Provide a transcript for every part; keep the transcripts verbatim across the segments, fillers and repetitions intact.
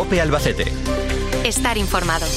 COPE Albacete. Estar informado.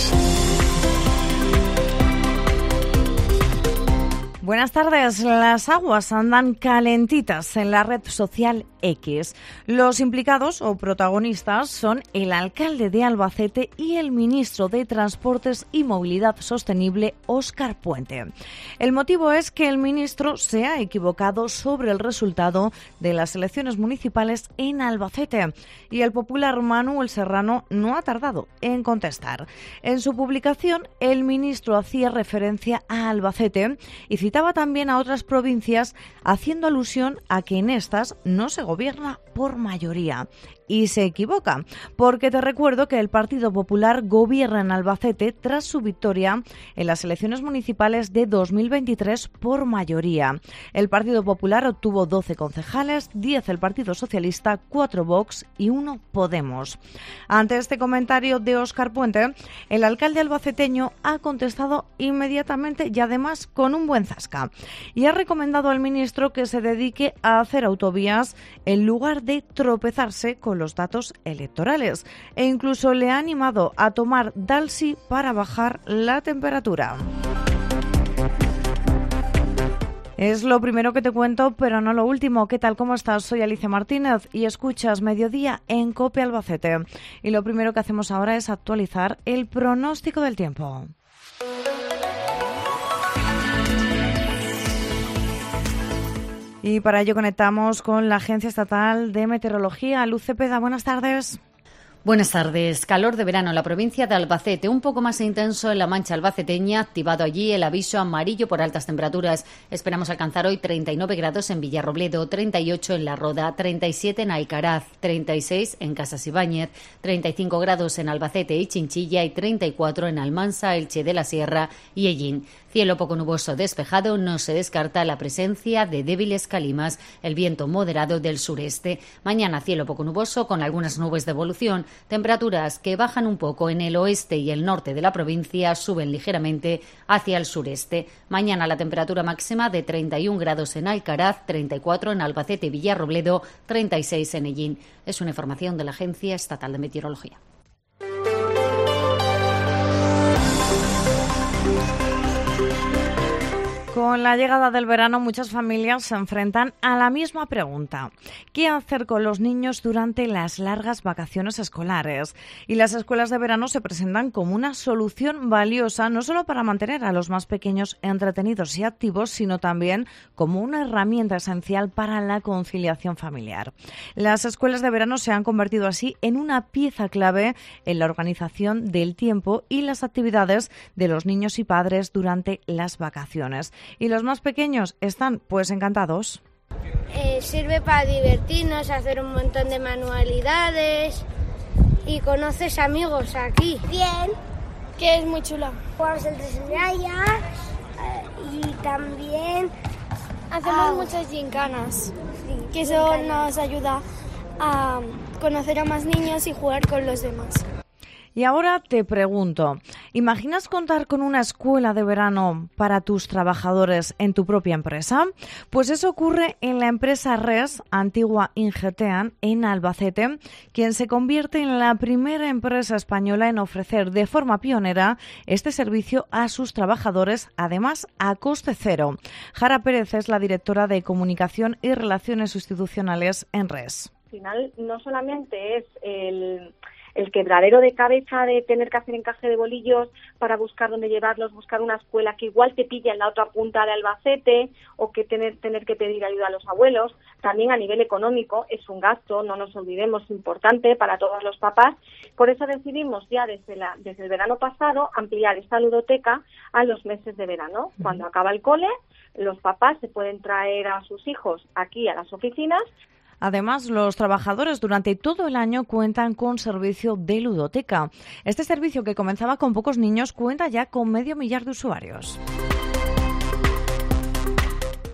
Buenas tardes. Las aguas andan calentitas en la red social X. Los implicados o protagonistas son el alcalde de Albacete y el ministro de Transportes y Movilidad Sostenible, Óscar Puente. El motivo es que el ministro se ha equivocado sobre el resultado de las elecciones municipales en Albacete y el popular Manuel Serrano no ha tardado en contestar. En su publicación, el ministro hacía referencia a Albacete y citaba también a otras provincias, haciendo alusión a que en estas no se gobierna por mayoría. Y se equivoca, porque te recuerdo que el Partido Popular gobierna en Albacete tras su victoria en las elecciones municipales de dos mil veintitrés por mayoría. El Partido Popular obtuvo doce concejales, diez el Partido Socialista, cuatro Vox y uno Podemos. Ante este comentario de Óscar Puente, el alcalde albaceteño ha contestado inmediatamente y además con un buen zasca. Y ha recomendado al ministro que se dedique a hacer autovías en lugar de tropezarse con los datos electorales, e incluso le ha animado a tomar Dalsi para bajar la temperatura. Es lo primero que te cuento, pero no lo último. ¿Qué tal? ¿Cómo estás? Soy Alicia Martínez y escuchas Mediodía en COPE Albacete. Y lo primero que hacemos ahora es actualizar el pronóstico del tiempo. Y para ello conectamos con la Agencia Estatal de Meteorología. Luz Cepeda, buenas tardes. Buenas tardes. Calor de verano en la provincia de Albacete, un poco más intenso en la Mancha albaceteña, activado allí el aviso amarillo por altas temperaturas. Esperamos alcanzar hoy treinta y nueve grados en Villarrobledo, treinta y ocho en La Roda, treinta y siete en Alcaraz, treinta y seis en Casas Ibáñez, treinta y cinco grados en Albacete y Chinchilla y treinta y cuatro en Almansa, Elche de la Sierra y Ellín. Cielo poco nuboso despejado, no se descarta la presencia de débiles calimas, el viento moderado del sureste. Mañana cielo poco nuboso con algunas nubes de evolución, temperaturas que bajan un poco en el oeste y el norte de la provincia, suben ligeramente hacia el sureste. Mañana la temperatura máxima de treinta y un grados en Alcaraz, treinta y cuatro en Albacete y Villarrobledo, treinta y seis en Ellín. Es una información de la Agencia Estatal de Meteorología. Con la llegada del verano, muchas familias se enfrentan a la misma pregunta: ¿qué hacer con los niños durante las largas vacaciones escolares? Y las escuelas de verano se presentan como una solución valiosa, no solo para mantener a los más pequeños entretenidos y activos, sino también como una herramienta esencial para la conciliación familiar. Las escuelas de verano se han convertido así en una pieza clave en la organización del tiempo y las actividades de los niños y padres durante las vacaciones. Y los más pequeños están pues encantados. Eh, sirve para divertirnos, hacer un montón de manualidades y conoces amigos aquí. Bien, que es muy chulo. Jugamos el tres en raya eh, y también hacemos ah, muchas gincanas, sí, que eso gincanas. nos ayuda a conocer a más niños y jugar con los demás. Y ahora te pregunto, ¿imaginas contar con una escuela de verano para tus trabajadores en tu propia empresa? Pues eso ocurre en la empresa Res, antigua Ingeteam, en Albacete, quien se convierte en la primera empresa española en ofrecer de forma pionera este servicio a sus trabajadores, además a coste cero. Jara Pérez es la directora de Comunicación y Relaciones Institucionales en Res. Al final, no solamente es el... el quebradero de cabeza de tener que hacer encaje de bolillos para buscar dónde llevarlos, buscar una escuela que igual te pilla en la otra punta de Albacete o que tener, tener que pedir ayuda a los abuelos. También a nivel económico es un gasto, no nos olvidemos, importante para todos los papás. Por eso decidimos ya desde, la, desde el verano pasado ampliar esta ludoteca a los meses de verano. Uh-huh. Cuando acaba el cole, los papás se pueden traer a sus hijos aquí a las oficinas. Además, los trabajadores durante todo el año cuentan con servicio de ludoteca. Este servicio, que comenzaba con pocos niños, cuenta ya con medio millar de usuarios.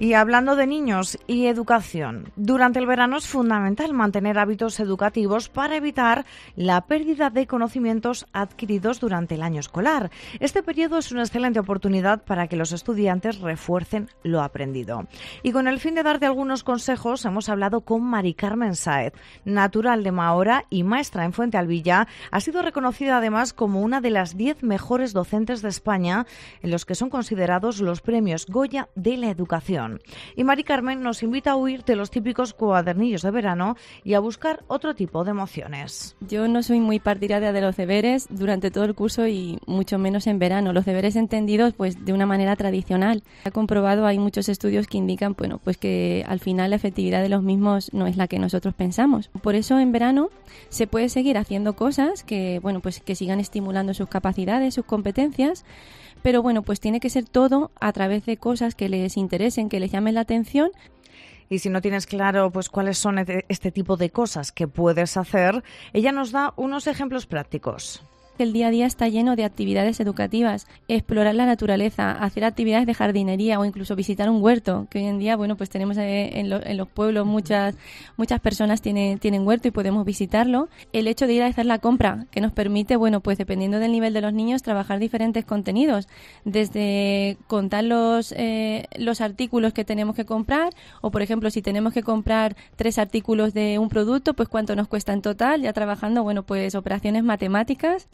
Y hablando de niños y educación, durante el verano es fundamental mantener hábitos educativos para evitar la pérdida de conocimientos adquiridos durante el año escolar. Este periodo es una excelente oportunidad para que los estudiantes refuercen lo aprendido. Y con el fin de darte algunos consejos, hemos hablado con Mari Carmen Sáez, natural de Mahora y maestra en Fuente Alvilla. Ha sido reconocida además como una de las diez mejores docentes de España, en los que son considerados los premios Goya de la educación. Y Mari Carmen nos invita a huir de los típicos cuadernillos de verano y a buscar otro tipo de emociones. Yo no soy muy partidaria de los deberes durante todo el curso y mucho menos en verano. Los deberes entendidos pues de una manera tradicional. Se ha comprobado, hay muchos estudios que indican bueno, pues que al final la efectividad de los mismos no es la que nosotros pensamos. Por eso en verano se puede seguir haciendo cosas que, bueno, pues que sigan estimulando sus capacidades, sus competencias, pero bueno, pues tiene que ser todo a través de cosas que les interesen, que les llamen la atención. Y si no tienes claro pues cuáles son este tipo de cosas que puedes hacer, ella nos da unos ejemplos prácticos. El día a día está lleno de actividades educativas, explorar la naturaleza, hacer actividades de jardinería o incluso visitar un huerto, que hoy en día, bueno, pues tenemos en, lo, en los pueblos muchas muchas personas tienen tienen huerto y podemos visitarlo. El hecho de ir a hacer la compra, que nos permite, bueno, pues dependiendo del nivel de los niños, trabajar diferentes contenidos, desde contar los, eh, los artículos que tenemos que comprar, o por ejemplo, si tenemos que comprar tres artículos de un producto, pues cuánto nos cuesta en total, ya trabajando, bueno, pues operaciones matemáticas.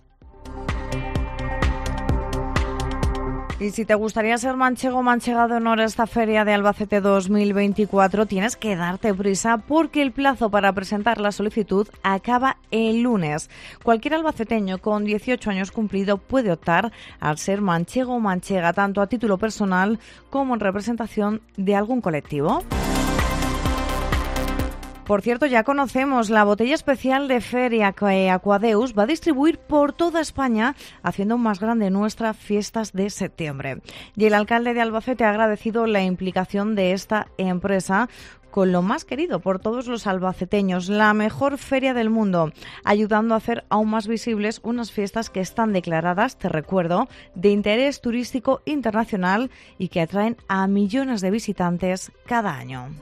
Y si te gustaría ser manchego o manchega de honor a esta Feria de Albacete dos mil veinticuatro, tienes que darte prisa porque el plazo para presentar la solicitud acaba el lunes. Cualquier albaceteño con dieciocho años cumplido puede optar al ser manchego o manchega, tanto a título personal como en representación de algún colectivo. Por cierto, ya conocemos la botella especial de feria que Aquadeus va a distribuir por toda España, haciendo más grande nuestras fiestas de septiembre. Y el alcalde de Albacete ha agradecido la implicación de esta empresa con lo más querido por todos los albaceteños, la mejor feria del mundo, ayudando a hacer aún más visibles unas fiestas que están declaradas, te recuerdo, de interés turístico internacional y que atraen a millones de visitantes cada año.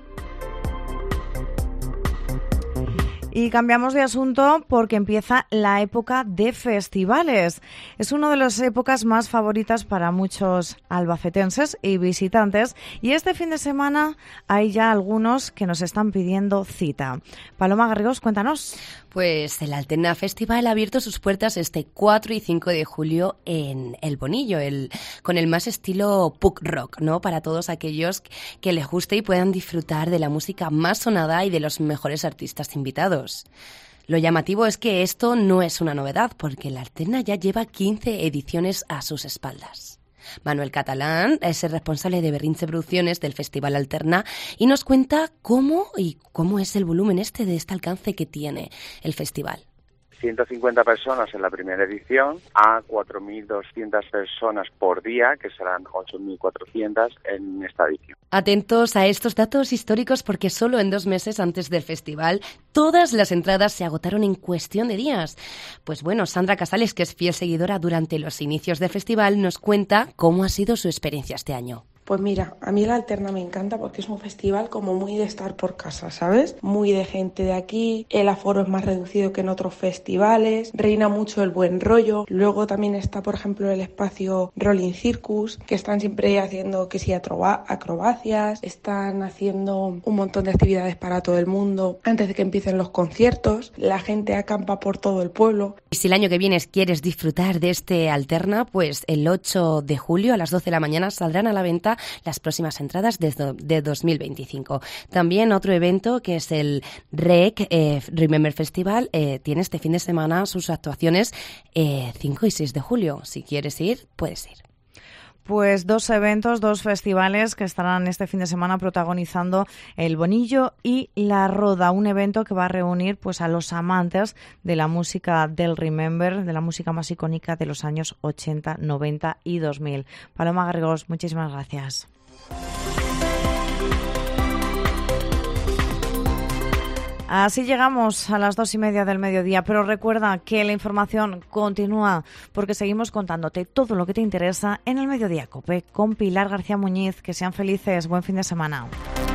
Y cambiamos de asunto porque empieza la época de festivales. Es una de las épocas más favoritas para muchos albacetenses y visitantes. Y este fin de semana hay ya algunos que nos están pidiendo cita. Paloma Garrigós, cuéntanos. Pues el Alterna Festival ha abierto sus puertas este cuatro y cinco de julio en El Bonillo, el, con el más estilo punk rock, ¿no? Para todos aquellos que les guste y puedan disfrutar de la música más sonada y de los mejores artistas invitados. Lo llamativo es que esto no es una novedad, porque la Alterna ya lleva quince ediciones a sus espaldas. Manuel Catalán es el responsable de Berrinche Producciones del Festival Alterna y nos cuenta cómo y cómo es el volumen este de este alcance que tiene el festival. ciento cincuenta personas en la primera edición a cuatro mil doscientas personas por día, que serán ocho mil cuatrocientas en esta edición. Atentos a estos datos históricos porque solo en dos meses antes del festival todas las entradas se agotaron en cuestión de días. Pues bueno, Sandra Casales, que es fiel seguidora durante los inicios del festival, nos cuenta cómo ha sido su experiencia este año. Pues mira, a mí la Alterna me encanta porque es un festival como muy de estar por casa, ¿sabes? Muy de gente de aquí, el aforo es más reducido que en otros festivales, reina mucho el buen rollo. Luego también está, por ejemplo, el espacio Rolling Circus, que están siempre haciendo que sí acrobacias, están haciendo un montón de actividades para todo el mundo antes de que empiecen los conciertos. La gente acampa por todo el pueblo. Y si el año que viene quieres disfrutar de este Alterna, pues el ocho de julio a las doce de la mañana saldrán a la venta las próximas entradas de, de dos mil veinticinco. También otro evento que es el R E C eh, Remember Festival eh, tiene este fin de semana sus actuaciones eh, cinco y seis de julio. Si quieres ir, puedes ir. Pues dos eventos, dos festivales que estarán este fin de semana protagonizando El Bonillo y La Roda, un evento que va a reunir pues a los amantes de la música del Remember, de la música más icónica de los años ochenta, noventa y dos mil. Paloma Garrigós, muchísimas gracias. Así llegamos a las dos y media del mediodía, pero recuerda que la información continúa porque seguimos contándote todo lo que te interesa en el Mediodía COPE con Pilar García Muñiz. Que sean felices, buen fin de semana.